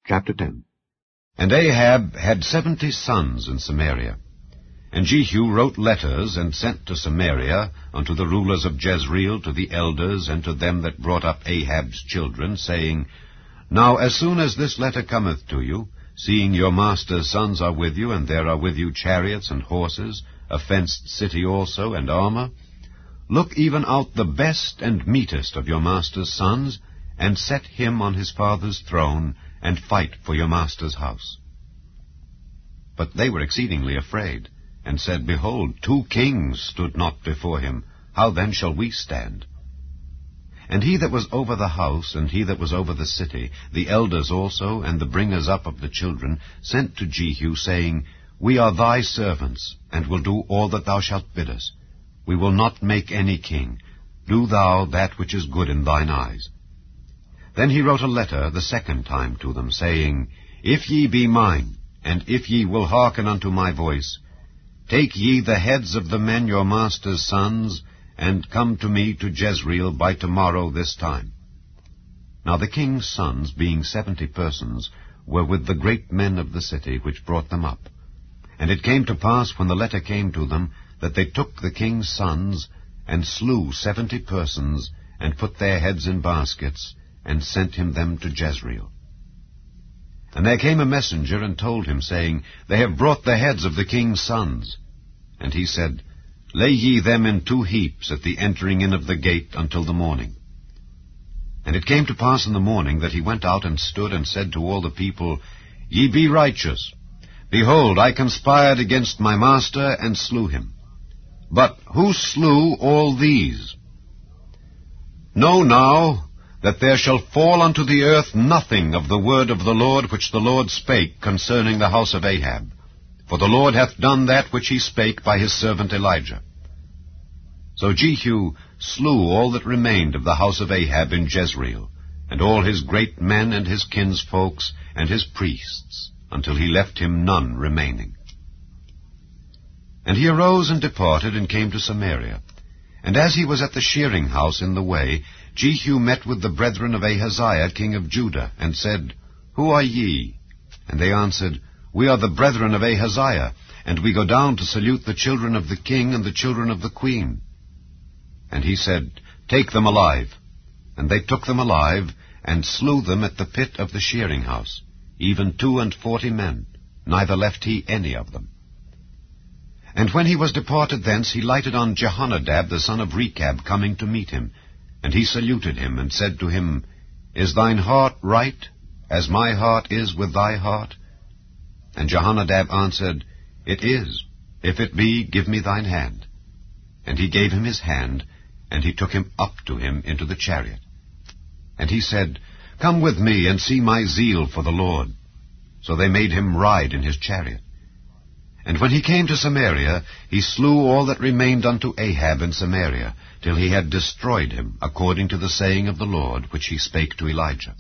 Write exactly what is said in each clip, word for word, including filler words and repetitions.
Chapter ten. And Ahab had seventy sons in Samaria. And Jehu wrote letters, and sent to Samaria unto the rulers of Jezreel, to the elders, and to them that brought up Ahab's children, saying, Now as soon as this letter cometh to you, seeing your master's sons are with you, and there are with you chariots and horses, a fenced city also, and armor, look even out the best and meetest of your master's sons, and set him on his father's throne, and fight for your master's house. But they were exceedingly afraid, and said, Behold, two kings stood not before him. How then shall we stand? And he that was over the house, and he that was over the city, the elders also, and the bringers up of the children, sent to Jehu, saying, We are thy servants, and will do all that thou shalt bid us. We will not make any king. Do thou that which is good in thine eyes. Then he wrote a letter the second time to them, saying, If ye be mine, and if ye will hearken unto my voice, take ye the heads of the men your master's sons, and come to me to Jezreel by tomorrow this time. Now the king's sons, being seventy persons, were with the great men of the city, which brought them up. And it came to pass, when the letter came to them, that they took the king's sons, and slew seventy persons, and put their heads in baskets, and sent him them to Jezreel. And there came a messenger, and told him, saying, They have brought the heads of the king's sons. And he said, Lay ye them in two heaps at the entering in of the gate until the morning. And it came to pass in the morning, that he went out and stood, and said to all the people, Ye be righteous. Behold, I conspired against my master, and slew him. But who slew all these? Know now that there shall fall unto the earth nothing of the word of the Lord which the Lord spake concerning the house of Ahab. For the Lord hath done that which he spake by his servant Elijah. So Jehu slew all that remained of the house of Ahab in Jezreel, and all his great men and his kinsfolks and his priests, until he left him none remaining. And he arose and departed, and came to Samaria. And as he was at the shearing house in the way, Jehu met with the brethren of Ahaziah king of Judah, and said, Who are ye? And they answered, We are the brethren of Ahaziah, and we go down to salute the children of the king and the children of the queen. And he said, Take them alive. And they took them alive, and slew them at the pit of the shearing house, even two and forty men, neither left he any of them. And when he was departed thence, he lighted on Jehonadab the son of Rechab, coming to meet him. And he saluted him, and said to him, Is thine heart right, as my heart is with thy heart? And Jehonadab answered, It is. If it be, give me thine hand. And he gave him his hand, and he took him up to him into the chariot. And he said, Come with me, and see my zeal for the Lord. So they made him ride in his chariot. And when he came to Samaria, he slew all that remained unto Ahab in Samaria, till he had destroyed him, according to the saying of the Lord, which he spake to Elijah.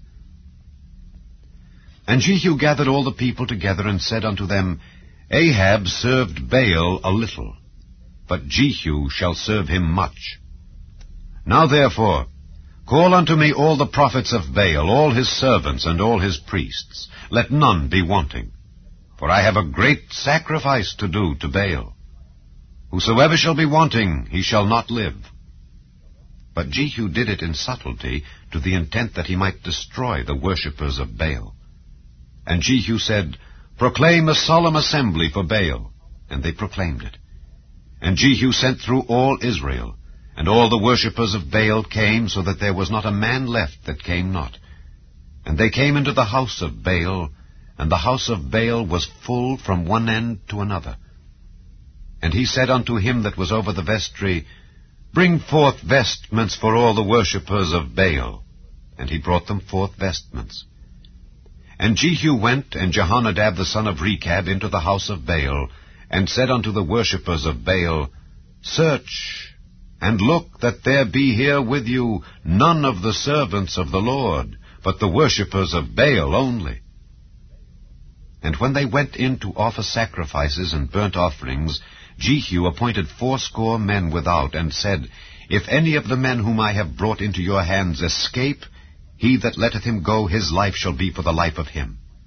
And Jehu gathered all the people together, and said unto them, Ahab served Baal a little, but Jehu shall serve him much. Now therefore, call unto me all the prophets of Baal, all his servants, and all his priests. Let none be wanting. For I have a great sacrifice to do to Baal. Whosoever shall be wanting, he shall not live. But Jehu did it in subtlety, to the intent that he might destroy the worshippers of Baal. And Jehu said, Proclaim a solemn assembly for Baal. And they proclaimed it. And Jehu sent through all Israel, and all the worshippers of Baal came, so that there was not a man left that came not. And they came into the house of Baal, and the house of Baal was full from one end to another. And he said unto him that was over the vestry, Bring forth vestments for all the worshippers of Baal. And he brought them forth vestments. And Jehu went, and Jehonadab the son of Rechab, into the house of Baal, and said unto the worshippers of Baal, Search, and look that there be here with you none of the servants of the Lord, but the worshippers of Baal only. And when they went in to offer sacrifices and burnt offerings, Jehu appointed fourscore men without, and said, If any of the men whom I have brought into your hands escape, he that letteth him go, his life shall be for the life of him.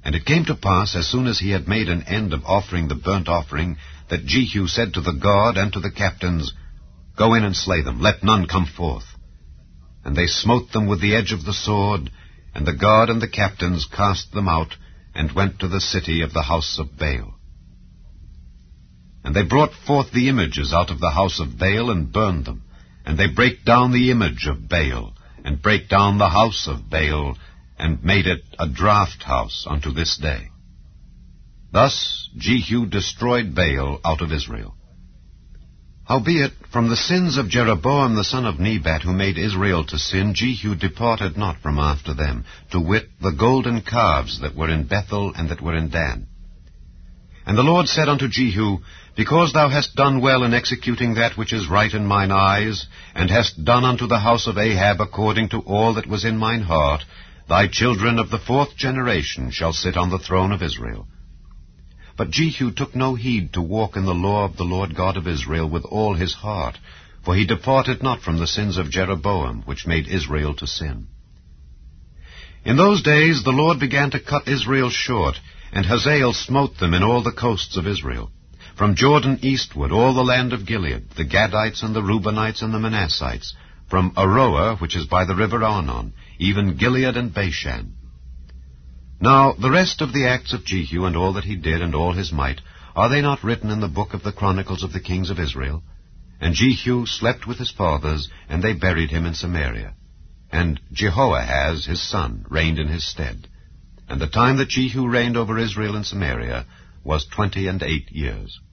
And it came to pass, as soon as he had made an end of offering the burnt offering, that Jehu said to the guard and to the captains, Go in and slay them, let none come forth. And they smote them with the edge of the sword, and the guard and the captains cast them out, and went to the city of the house of Baal. And they brought forth the images out of the house of Baal, and burned them. And they brake down the image of Baal, and brake down the house of Baal, and made it a draught house unto this day. Thus Jehu destroyed Baal out of Israel. Howbeit, from the sins of Jeroboam the son of Nebat, who made Israel to sin, Jehu departed not from after them, to wit, the golden calves that were in Bethel and that were in Dan. And the Lord said unto Jehu, Because thou hast done well in executing that which is right in mine eyes, and hast done unto the house of Ahab according to all that was in mine heart, thy children of the fourth generation shall sit on the throne of Israel. But Jehu took no heed to walk in the law of the Lord God of Israel with all his heart, for he departed not from the sins of Jeroboam, which made Israel to sin. In those days the Lord began to cut Israel short, and Hazael smote them in all the coasts of Israel. From Jordan eastward all the land of Gilead, the Gadites and the Reubenites and the Manassites, from Aroer, which is by the river Arnon, even Gilead and Bashan. Now the rest of the acts of Jehu, and all that he did, and all his might, are they not written in the book of the Chronicles of the kings of Israel? And Jehu slept with his fathers, and they buried him in Samaria. And Jehoahaz his son reigned in his stead. And the time that Jehu reigned over Israel in Samaria was twenty and eight years.